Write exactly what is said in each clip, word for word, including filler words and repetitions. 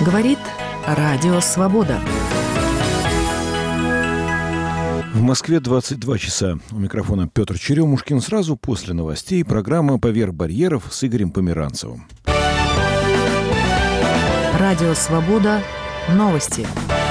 Говорит Радио Свобода. В Москве двадцать два часа. У микрофона Петр Черемушкин. Сразу после новостей программа «Поверх барьеров» с Игорем Померанцевым. Радио Свобода. Новости.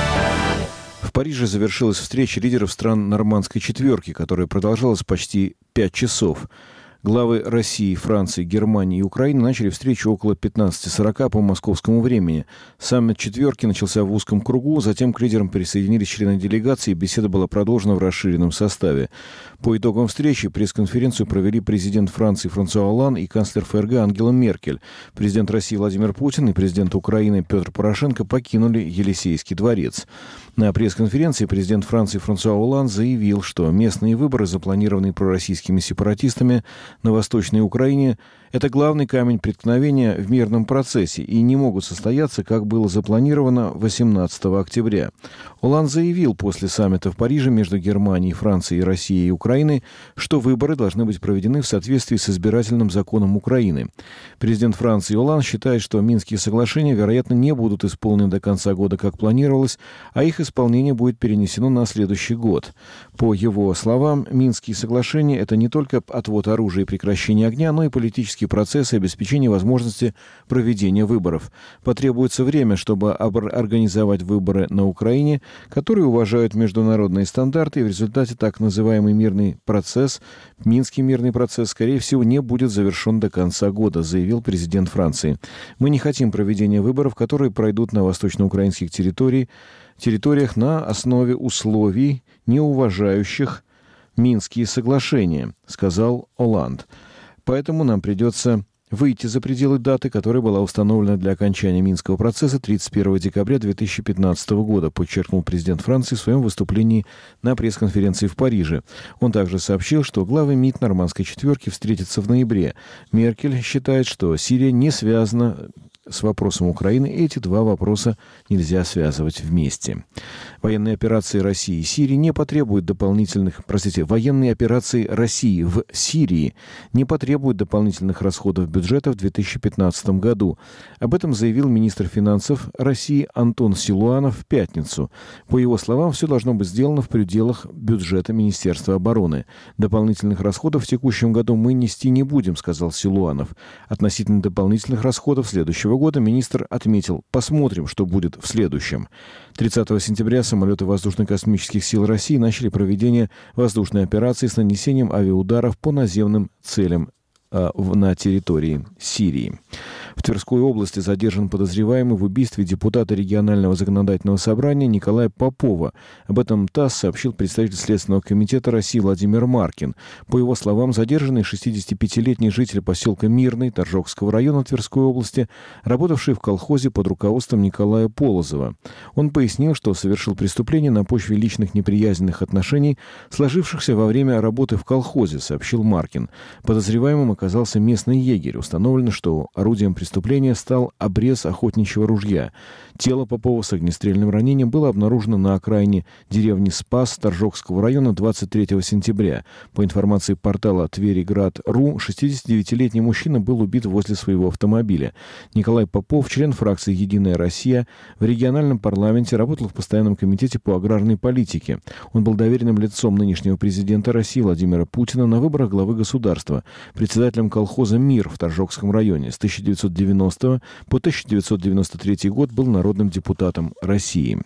В Париже завершилась встреча лидеров стран Нормандской четверки, которая продолжалась почти пять часов. Главы России, Франции, Германии и Украины начали встречу около пятнадцати сорока по московскому времени. Саммит четверки начался в узком кругу, затем к лидерам присоединились члены делегации, и беседа была продолжена в расширенном составе. По итогам встречи пресс-конференцию провели президент Франции Франсуа Олланд и канцлер ФРГ Ангела Меркель. Президент России Владимир Путин и президент Украины Петр Порошенко покинули Елисейский дворец. На пресс-конференции президент Франции Франсуа Олланд заявил, что местные выборы, запланированные пророссийскими сепаратистами на Восточной Украине, это главный камень преткновения в мирном процессе и не могут состояться, как было запланировано восемнадцатого октября. Олланд заявил после саммита в Париже между Германией, Францией, Россией и Украиной, что выборы должны быть проведены в соответствии с избирательным законом Украины. Президент Франции Олланд считает, что Минские соглашения, вероятно, не будут исполнены до конца года, как планировалось, а их исполнение будет перенесено на следующий год. По его словам, Минские соглашения – это не только отвод оружия и прекращение огня, но и политический процесс и обеспечение возможности проведения выборов. Потребуется время, чтобы организовать выборы на Украине, которые уважают международные стандарты, и в результате так называемый мирный процесс, Минский мирный процесс, скорее всего, не будет завершен до конца года, заявил президент Франции. Мы не хотим проведения выборов, которые пройдут на восточноукраинских территориях, территориях на основе условий, не уважающих Минские соглашения, сказал Олланд. Поэтому нам придется выйти за пределы даты, которая была установлена для окончания Минского процесса тридцать первого декабря две тысячи пятнадцатого года, подчеркнул президент Франции в своем выступлении на пресс-конференции в Париже. Он также сообщил, что главы МИД Нормандской четверки встретятся в ноябре. Меркель считает, что Сирия не связана с вопросом Украины, и эти два вопроса нельзя связывать вместе. Военные операции России и Сирии не потребуют дополнительных, простите, военные операции России в Сирии не потребуют дополнительных расходов бюджета в две тысячи пятнадцатом году. Об этом заявил министр финансов России Антон Силуанов в пятницу. По его словам, все должно быть сделано в пределах бюджета Министерства обороны. Дополнительных расходов в текущем году мы нести не будем, сказал Силуанов. Относительно дополнительных расходов следующего года министр отметил: посмотрим, что будет в следующем. тридцатого сентября самолеты воздушно-космических сил России начали проведение воздушной операции с нанесением авиаударов по наземным целям э, в, на территории Сирии. В Тверской области задержан подозреваемый в убийстве депутата регионального законодательного собрания Николая Попова. Об этом ТАСС сообщил представитель Следственного комитета России Владимир Маркин. По его словам, задержанный шестидесятипятилетний житель поселка Мирный Торжокского района Тверской области, работавший в колхозе под руководством Николая Полозова. Он пояснил, что совершил преступление на почве личных неприязненных отношений, сложившихся во время работы в колхозе, сообщил Маркин. Подозреваемым оказался местный егерь. Установлено, что орудием преступления стал обрез охотничьего ружья. Тело Попова с огнестрельным ранением было обнаружено на окраине деревни Спас Торжокского района двадцать третьего сентября. По информации портала Твериград.ру, шестидесятидевятилетний мужчина был убит возле своего автомобиля. Николай Попов, член фракции «Единая Россия», в региональном парламенте работал в постоянном комитете по аграрной политике. Он был доверенным лицом нынешнего президента России Владимира Путина на выборах главы государства, председателем колхоза «Мир» в Торжокском районе. С тысяча девятьсот девяностого по тысяча девятьсот девяносто третий год был народным депутатом России.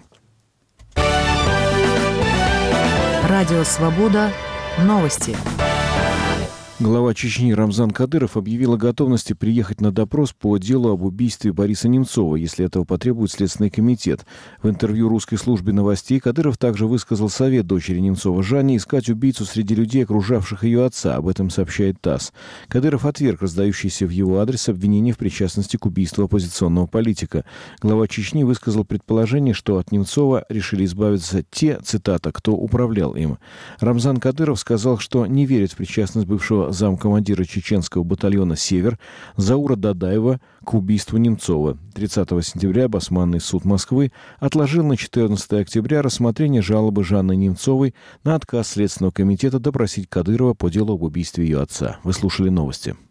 Радио Свобода. Новости. Глава Чечни Рамзан Кадыров объявил о готовности приехать на допрос по делу об убийстве Бориса Немцова, если этого потребует Следственный комитет. В интервью русской службе новостей Кадыров также высказал совет дочери Немцова Жанне искать убийцу среди людей, окружавших ее отца. Об этом сообщает ТАСС. Кадыров отверг раздающиеся в его адрес обвинения в причастности к убийству оппозиционного политика. Глава Чечни высказал предположение, что от Немцова решили избавиться те, цитата, кто управлял им. Рамзан Кадыров сказал, что не верит в причастность бывшего замкомандира чеченского батальона «Север» Заура Дадаева к убийству Немцова. тридцатого сентября Басманный суд Москвы отложил на четырнадцатого октября рассмотрение жалобы Жанны Немцовой на отказ Следственного комитета допросить Кадырова по делу об убийстве ее отца. Вы слушали новости.